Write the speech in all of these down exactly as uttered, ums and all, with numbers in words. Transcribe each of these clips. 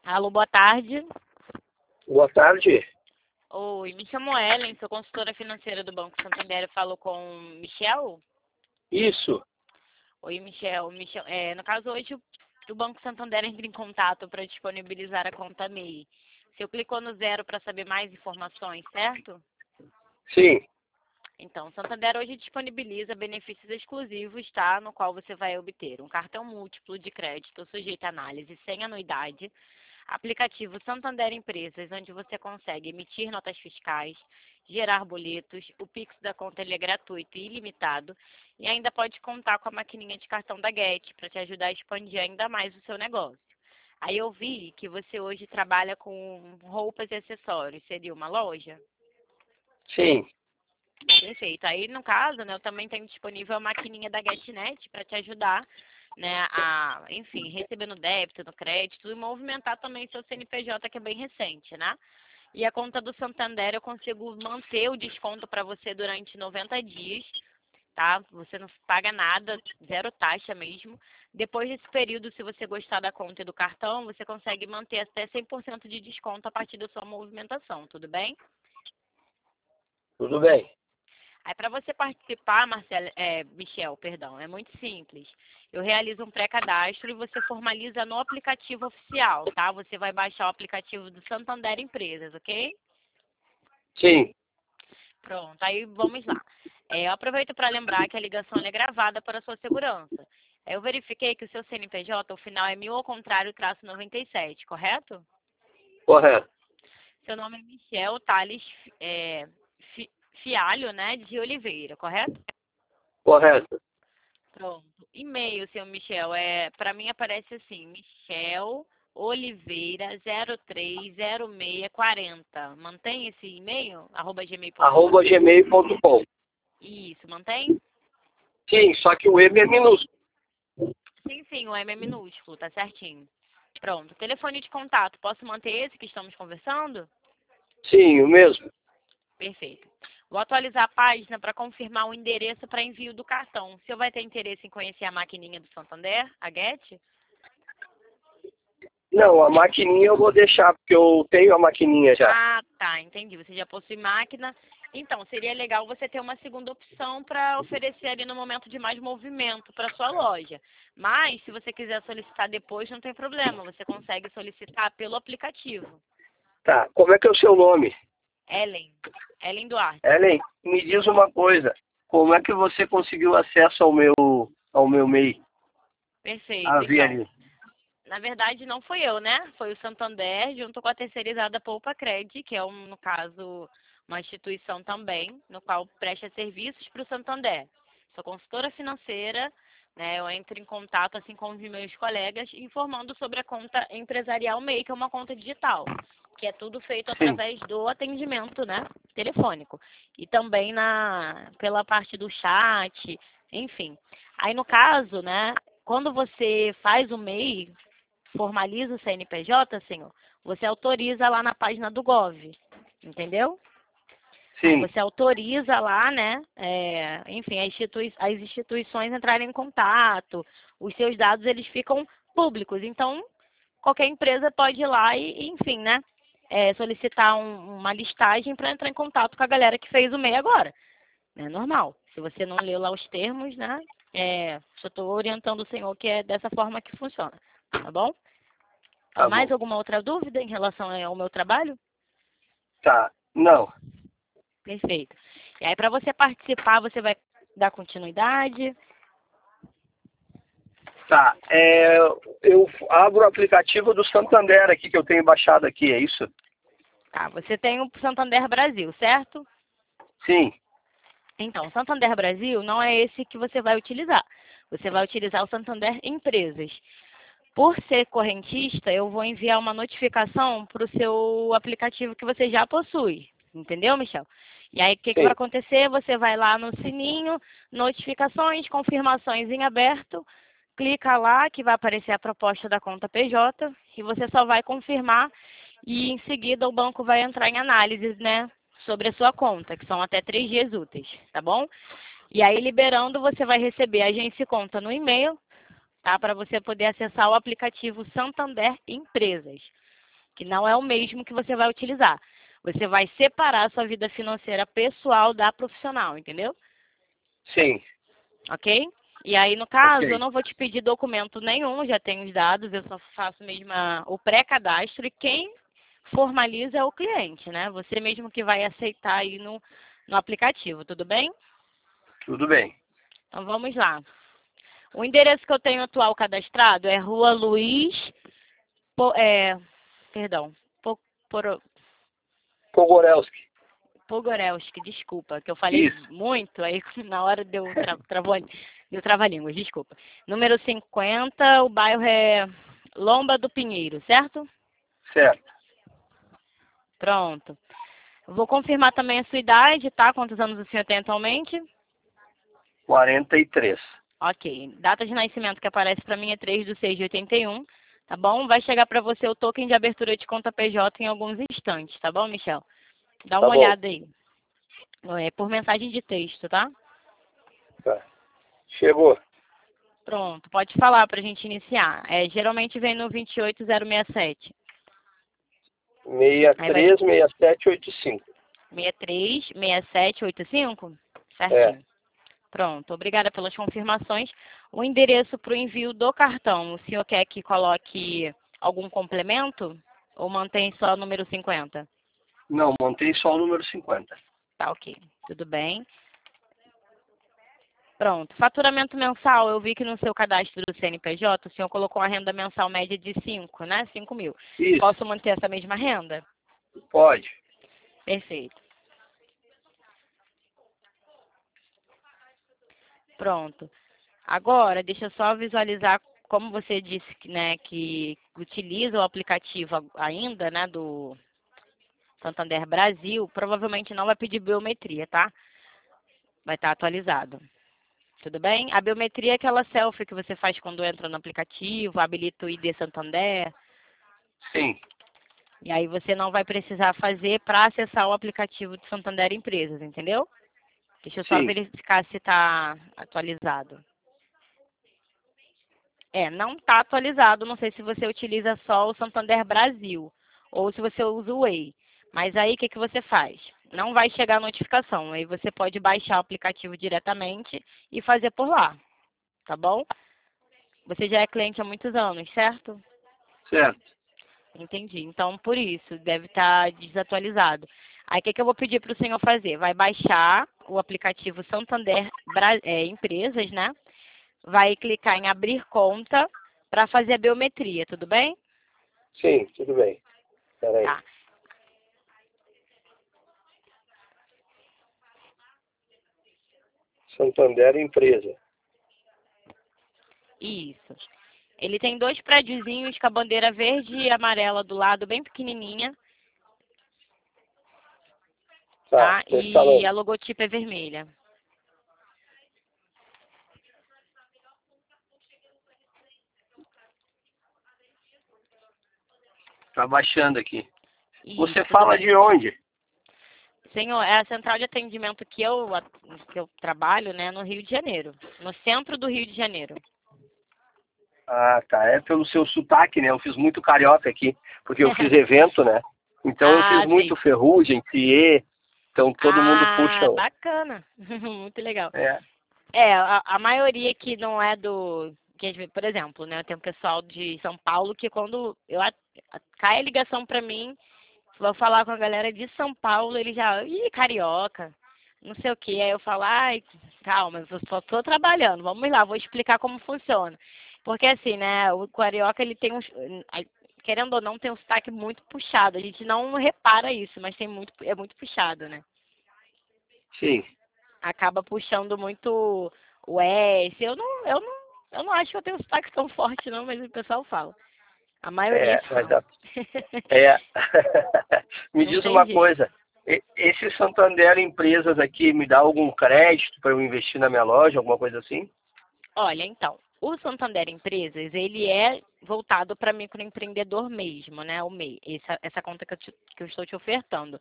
Alô, boa tarde. Boa tarde. Oi, me chamo Ellen, sou consultora financeira do Banco Santander. Eu falo com Michel? Isso. Oi, Michel. Michel é, no caso, hoje o, o Banco Santander entra em contato para disponibilizar a conta M E I. Você clicou no zero para saber mais informações, certo? Sim. Então, o Santander hoje disponibiliza benefícios exclusivos, tá? No qual você vai obter um cartão múltiplo de crédito sujeito à análise sem anuidade, aplicativo Santander Empresas, onde você consegue emitir notas fiscais, gerar boletos, o Pix da conta ele é gratuito e ilimitado, e ainda pode contar com a maquininha de cartão da Get para te ajudar a expandir ainda mais o seu negócio. Aí eu vi que você hoje trabalha com roupas e acessórios, seria uma loja? Sim. Perfeito. Aí, no caso, né, eu também tenho disponível a maquininha da GetNet para te ajudar, né, a, enfim, receber no débito, no crédito e movimentar também seu C N P J, que é bem recente, né? E a conta do Santander eu consigo manter o desconto para você durante noventa dias, tá? Você não paga nada, zero taxa mesmo. Depois desse período, se você gostar da conta e do cartão, você consegue manter até cem por cento de desconto a partir da sua movimentação, tudo bem? Tudo bem. Aí, para você participar, Marcelo, é, Michel, perdão, é muito simples. Eu realizo um pré-cadastro e você formaliza no aplicativo oficial, tá? Você vai baixar o aplicativo do Santander Empresas, ok? Sim. Pronto, aí vamos lá. É, eu aproveito para lembrar que a ligação é gravada para a sua segurança. Eu verifiquei que o seu C N P J, o final é mil ao contrário, traço noventa e sete, correto? Correto. Seu nome é Michel Tales é, Fi- Fialho, né, de Oliveira, correto? Correto. Pronto. E-mail, seu Michel, é, para mim aparece assim, Michel Oliveira zero três zero seis quatro zero. Mantém esse e-mail? Arroba gmail ponto com? Arroba gmail ponto com. Isso, mantém? Sim, só que o M é minúsculo. Sim, sim, o M é minúsculo, tá certinho. Pronto. Telefone de contato, posso manter esse que estamos conversando? Sim, o mesmo. Perfeito. Vou atualizar a página para confirmar o endereço para envio do cartão. O senhor vai ter interesse em conhecer a maquininha do Santander, a Get? Não, a maquininha eu vou deixar, porque eu tenho a maquininha já. Ah, tá, entendi. Você já possui máquina. Então, seria legal você ter uma segunda opção para oferecer ali no momento de mais movimento para sua loja. Mas, se você quiser solicitar depois, não tem problema. Você consegue solicitar pelo aplicativo. Tá, como é que é o seu nome? Ellen. Ellen Duarte. Ellen, me diz uma coisa. Como é que você conseguiu acesso ao meu, ao meu M E I? A Perfeito. ver Então, ali. na verdade, não foi eu, né? Foi o Santander, junto com a terceirizada Poupa Cred, que é, um, no caso, uma instituição também, no qual presta serviços para o Santander. Sou consultora financeira, né? Eu entro em contato, assim como os meus colegas, informando sobre a conta empresarial M E I, que é uma conta digital, que é tudo feito Sim. através do atendimento, né? Telefônico. E também na, pela parte do chat, enfim. Aí, no caso, né? Quando você faz o M E I, formaliza o C N P J, senhor, você autoriza lá na página do Gov, entendeu? Aí Sim. você autoriza lá, né, é, enfim, as, institui as instituições entrarem em contato, os seus dados, eles ficam públicos, então qualquer empresa pode ir lá e, enfim, né, é, solicitar um, uma listagem para entrar em contato com a galera que fez o M E I agora, é normal. Se você não leu lá os termos, né, é, só estou orientando o senhor que é dessa forma que funciona, tá bom? Tá Mais bom. alguma outra dúvida em relação ao meu trabalho? Tá. Não. Perfeito. E aí, para você participar, você vai dar continuidade. Tá. É, eu abro o aplicativo do Santander aqui, que eu tenho baixado aqui, é isso? Tá, você tem o Santander Brasil, certo? Sim. Então, o Santander Brasil não é esse que você vai utilizar. Você vai utilizar o Santander Empresas. Por ser correntista, eu vou enviar uma notificação para o seu aplicativo que você já possui. Entendeu, Michel? E aí, o que, que vai Sim. acontecer? Você vai lá no sininho, notificações, confirmações em aberto, clica lá que vai aparecer a proposta da conta P J e você só vai confirmar e em seguida o banco vai entrar em análise, né, sobre a sua conta, que são até três dias úteis, tá bom? E aí, liberando, você vai receber a agência e conta no e-mail, tá? Para você poder acessar o aplicativo Santander Empresas. que não é o mesmo que você vai utilizar. Você vai separar a sua vida financeira pessoal da profissional, entendeu? Sim. Ok? E aí, no caso, Ok. eu não vou te pedir documento nenhum, já tenho os dados, eu só faço mesmo a- o pré-cadastro e quem formaliza é o cliente, né? Você mesmo que vai aceitar aí no, no aplicativo, tudo bem? Tudo bem. Então vamos lá. O endereço que eu tenho atual cadastrado é Rua Luiz, Po- é, perdão, Po- Poro- Pogorelski. Pogorelski, desculpa, que eu falei Isso. muito, aí na hora deu, tra travou, deu trava-línguas, desculpa. Número cinquenta, o bairro é Lomba do Pinheiro, certo? Certo. Pronto. Vou confirmar também a sua idade, tá? Quantos anos o senhor tem atualmente? quarenta e três. Ok. Data de nascimento que aparece para mim é três de seis de oitenta e um, tá bom? Vai chegar para você o token de abertura de conta P J em alguns instantes, tá bom, Michel? Dá Tá uma bom. olhada aí. É por mensagem de texto, tá? Tá. Chegou. Pronto, pode falar para a gente iniciar. É, geralmente vem no vinte e oito zero seis sete. Aí vai seis três seis sete oito cinco. sessenta e três, sessenta e sete, oitenta e cinco? É. Certinho. Pronto, obrigada pelas confirmações. O endereço para o envio do cartão, o senhor quer que coloque algum complemento ou mantém só o número cinquenta? Não, montei só o número cinquenta. Tá, ok. Tudo bem. Pronto. Faturamento mensal, eu vi que no seu cadastro do C N P J, o senhor colocou a renda mensal média de cinco, né? cinco mil. Isso. Posso manter essa mesma renda? Pode. Perfeito. Pronto. Agora, deixa eu só visualizar, como você disse, que, né, que utiliza o aplicativo a- ainda, né, do Santander Brasil, provavelmente não vai pedir biometria, tá? Vai estar atualizado. Tudo bem? A biometria é aquela selfie que você faz quando entra no aplicativo, habilita o I D Santander, Sim. e aí você não vai precisar fazer para acessar o aplicativo de Santander Empresas, entendeu? Deixa eu só Sim. verificar se está atualizado. É, não está atualizado. Não sei se você utiliza só o Santander Brasil ou se você usa o Way. Mas aí o que, que você faz? Não vai chegar a notificação. Aí você pode baixar o aplicativo diretamente e fazer por lá. Tá bom? Você já é cliente há muitos anos, certo? Certo. Entendi. Então, por isso, deve estar desatualizado. Aí, o que, que eu vou pedir para o senhor fazer? Vai baixar o aplicativo Santander Bra- é, Empresas, né? Vai clicar em abrir conta para fazer a biometria, tudo bem? Sim, tudo bem. Espera aí. Tá. Santander Empresa. Isso. Ele tem dois prédiozinhos com a bandeira verde e amarela do lado, bem pequenininha, Tá, tá? tô E instalando. a logotipo é vermelha. Tá baixando aqui. Isso, Você tudo fala bem. de onde? Senhor, é a central de atendimento que eu, que eu trabalho, né, no Rio de Janeiro, no centro do Rio de Janeiro. Ah, tá. É pelo seu sotaque, né? Eu fiz muito carioca aqui, porque eu fiz evento, né? Então eu fiz Ah, muito sim. ferrugem, cie. Então todo mundo puxa. Ah, bacana. Muito legal. É. É, a, a maioria que não é do... Que, às vezes, por exemplo, né, tem um pessoal de São Paulo que quando eu, a- a- cai a ligação pra mim, vou falar com a galera de São Paulo, ele já... Ih, carioca, não sei o quê. Aí eu falo, ai, calma, eu só tô trabalhando, vamos lá, vou explicar como funciona. Porque assim, né, o carioca, ele tem uns... Querendo ou não, tem um sotaque muito puxado. A gente não repara isso, mas tem muito, é muito puxado, né? Sim. Acaba puxando muito o S. Eu não, eu não, eu não acho que eu tenho um sotaque tão forte, não, mas o pessoal fala. A maioria É, mas fala. dá. É. Me Não diz tem uma jeito. coisa. e- Esse Santander Empresas aqui me dá algum crédito para eu investir na minha loja, alguma coisa assim? Olha, então, o Santander Empresas, ele é voltado para microempreendedor mesmo, né? O M E I, essa, essa conta que eu, te- que eu estou te ofertando.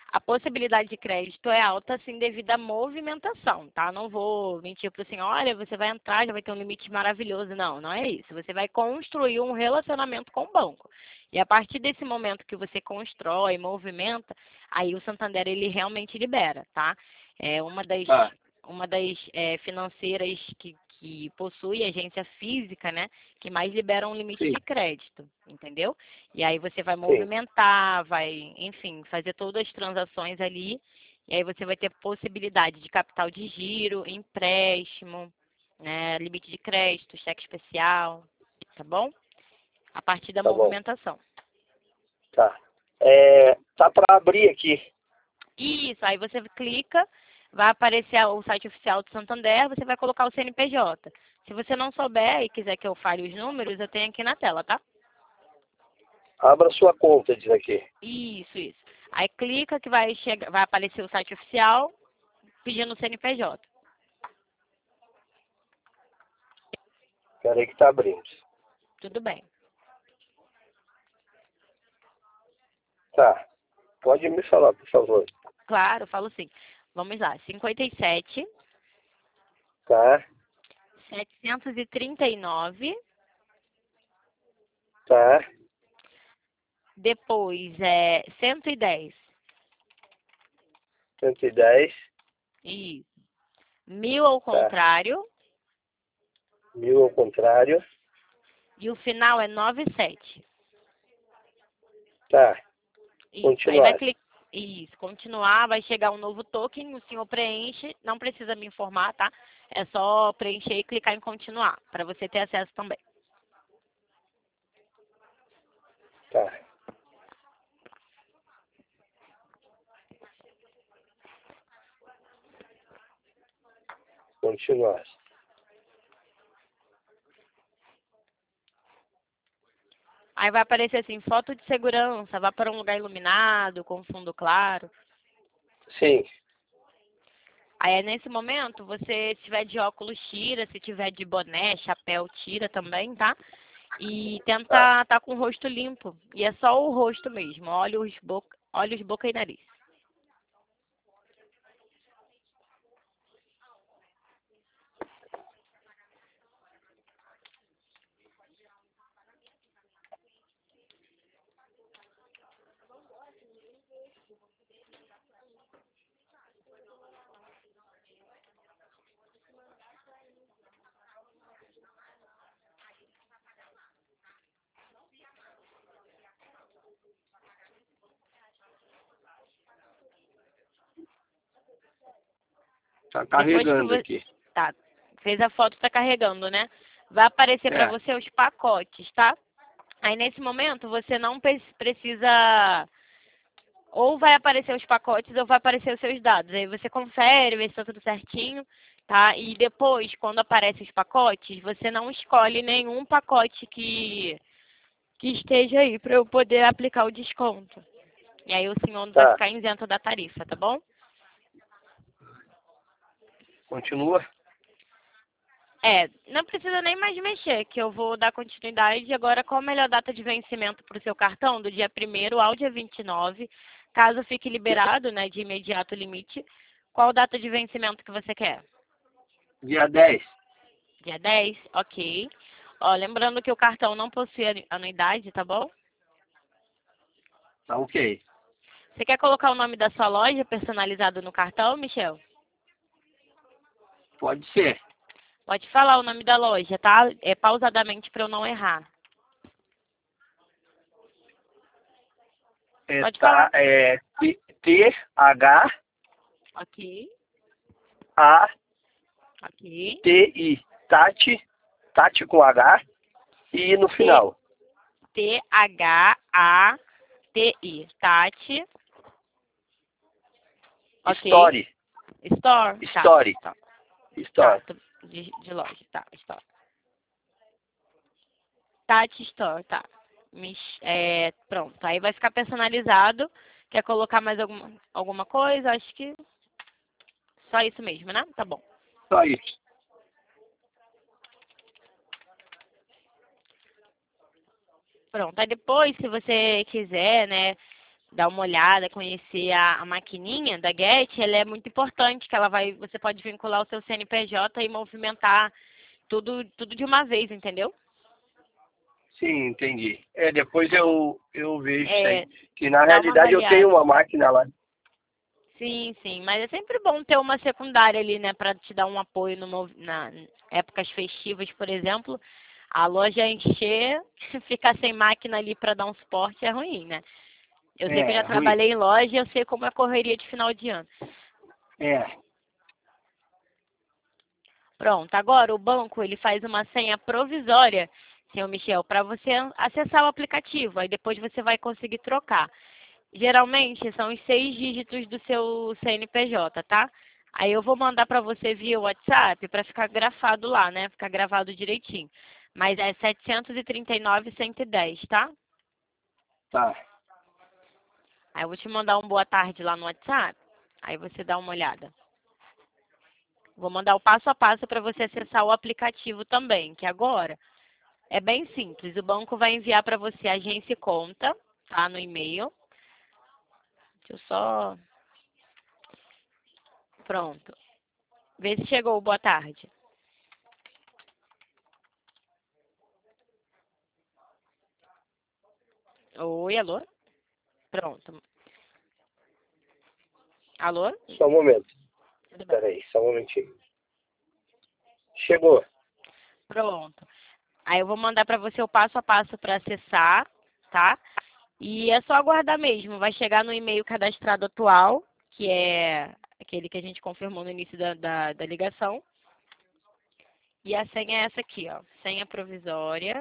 A possibilidade de crédito é alta, sim, devido à movimentação, tá? Não vou mentir para o senhor, olha, você vai entrar, já vai ter um limite maravilhoso. Não, não é isso. Você vai construir um relacionamento com o banco. E a partir desse momento que você constrói, movimenta, aí o Santander, ele realmente libera, tá? É uma das, Ah, uma das é, financeiras que, que possui agência física, né? Que mais libera um limite sim, de crédito, entendeu? E aí você vai sim. movimentar, vai, enfim, fazer todas as transações ali. E aí você vai ter possibilidade de capital de giro, empréstimo, né, limite de crédito, cheque especial, tá bom? A partir da Tá bom. movimentação. Tá. É, tá para abrir aqui. Isso, aí você clica, vai aparecer o site oficial do Santander, você vai colocar o C N P J. Se você não souber e quiser que eu fale os números, eu tenho aqui na tela, tá? Abra sua conta, diz aqui. Isso, isso. Aí clica que vai, chegar, vai aparecer o site oficial pedindo o C N P J. Espera aí que tá abrindo. Tudo bem. Tá. Pode me falar, por favor. Claro, falo sim. Vamos lá. cinquenta e sete, Tá, setecentos e trinta e nove. tá. Depois é cento e dez. cento e dez. Isso. Mil ao Tá. contrário. Mil ao contrário. E o final é noventa e sete. Tá. Isso. Aí vai Continuar. clicar. Isso. Continuar, vai chegar um novo token, o senhor preenche. Não precisa me informar, tá? É só preencher e clicar em continuar, para você ter acesso também. Tá. Continuar. Aí vai aparecer assim, foto de segurança, vá para um lugar iluminado, com fundo claro. Sim. Aí é nesse momento, você, se tiver de óculos, tira, se tiver de boné, chapéu, tira também, tá? E Tá. tenta estar com o rosto limpo. E é só o rosto mesmo, olhos, boca, olhos, boca e nariz. Tá Depois que carregando você... aqui. Tá, fez a foto, tá carregando, né? Vai aparecer para É. você os pacotes, tá? Aí nesse momento, você não pre- precisa... Ou vai aparecer os pacotes ou vai aparecer os seus dados. Aí você confere, vê se está tudo certinho, tá? E depois, quando aparecem os pacotes, você não escolhe nenhum pacote que, que esteja aí para eu poder aplicar o desconto. E aí o senhor vai Tá. ficar isento da tarifa, tá bom? Continua. É, não precisa nem mais mexer, que eu vou dar continuidade. Agora, qual a melhor data de vencimento para o seu cartão? Do dia primeiro ao dia vinte e nove. Caso fique liberado, né, de imediato o limite, qual data de vencimento que você quer? Dia dez. Dia dez? Ok. Ó, lembrando que o cartão não possui anu- anuidade, tá bom? Tá ok. Você quer colocar o nome da sua loja personalizado no cartão, Michel? Pode ser. Pode falar o nome da loja, tá? É pausadamente para eu não errar. É, Pode tá, falar. é T H Ok, A ok. T I. Tati. Tati com H. E no T, final. T, H, A, T, I. Tati. Ok. Story. Store. Tá. Story. Tá. Tá. Store. tô- De, de loja. Tá. Store. Tati Store. Tá. Mich- É, pronto. Aí vai ficar personalizado. Quer colocar mais alguma, alguma coisa? Acho que só isso mesmo, né? Tá bom. Só isso. Pronto. Aí depois, se você quiser, né, dar uma olhada, conhecer a, a maquininha da Get, ela é muito importante, que ela vai, você pode vincular o seu C N P J e movimentar tudo, tudo de uma vez, entendeu? Sim, entendi. É, depois eu, eu vejo isso É, aí. Que na dá uma realidade eu tenho avaliada. uma máquina lá. Sim, sim, mas é sempre bom ter uma secundária ali, né, para te dar um apoio no, mov- na épocas festivas, por exemplo. A loja encher, ficar sem máquina ali para dar um suporte é ruim, né? Eu sei que eu É, já é ruim. trabalhei em loja, eu sei como é a correria de final de ano. É. Pronto, agora o banco ele faz uma senha provisória, senhor Michel, para você acessar o aplicativo. Aí depois você vai conseguir trocar. Geralmente são os seis dígitos do seu C N P J, tá? Aí eu vou mandar para você via WhatsApp para ficar grafado lá, né? Ficar gravado direitinho. Mas é setecentos e trinta e nove, cento e dez, tá? Tá. Aí eu vou te mandar um boa tarde lá no WhatsApp. Aí você dá uma olhada. Vou mandar o passo a passo para você acessar o aplicativo também, que agora é bem simples. O banco vai enviar para você agência e conta, tá? No e-mail. Deixa eu só... Pronto. Vê se chegou o boa tarde. Oi, alô? Pronto. Alô? Só um momento. Tudo bem. Espera aí, só um momentinho. Chegou. Pronto. Aí eu vou mandar para você o passo a passo para acessar, tá? E é só aguardar mesmo. Vai chegar no e-mail cadastrado atual, que é aquele que a gente confirmou no início da, da, da ligação. E a senha é essa aqui, ó. Senha provisória.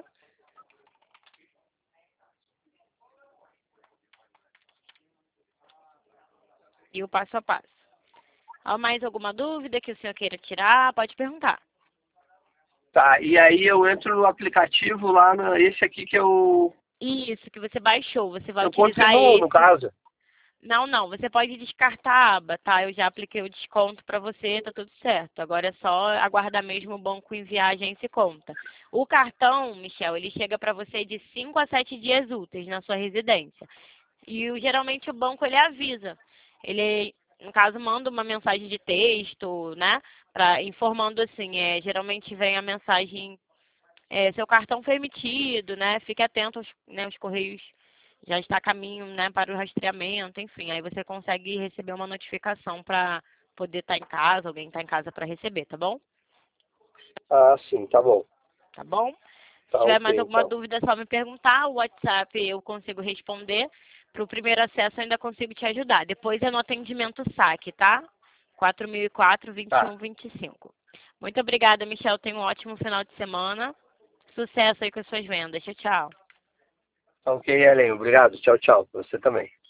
E o passo a passo. Há mais alguma dúvida que o senhor queira tirar? Pode perguntar. Tá, e aí eu entro no aplicativo lá, no, esse aqui que eu, Isso, que você baixou. Você vai eu utilizar continuo, no esse. caso. Não, não. Você pode descartar a aba, tá? Eu já apliquei o desconto para você, tá tudo certo. Agora é só aguardar mesmo o banco enviar a agência e conta. O cartão, Michel, ele chega para você de cinco a sete dias úteis na sua residência. E o- geralmente o banco ele avisa. Ele, no caso, manda uma mensagem de texto, né? Pra, informando assim, é, geralmente vem a mensagem, é, seu cartão foi emitido, né? Fique atento aos, né, aos correios, já está a caminho, né, para o rastreamento, enfim. Aí você consegue receber uma notificação para poder estar em casa, alguém está em casa para receber, tá bom? Ah, sim, tá bom. Tá bom? Se Tá tiver ok, mais alguma então. dúvida, é só me perguntar. O WhatsApp eu consigo responder. Para o primeiro acesso, eu ainda consigo te ajudar. Depois é no atendimento saque, tá? quatro mil e quatro, vinte e Tá. um, vinte e cinco. Muito obrigada, Michel. Tenha um ótimo final de semana. Sucesso aí com as suas vendas. Tchau, tchau. Tá ok, Ellen. Obrigado. Tchau, tchau. Você também.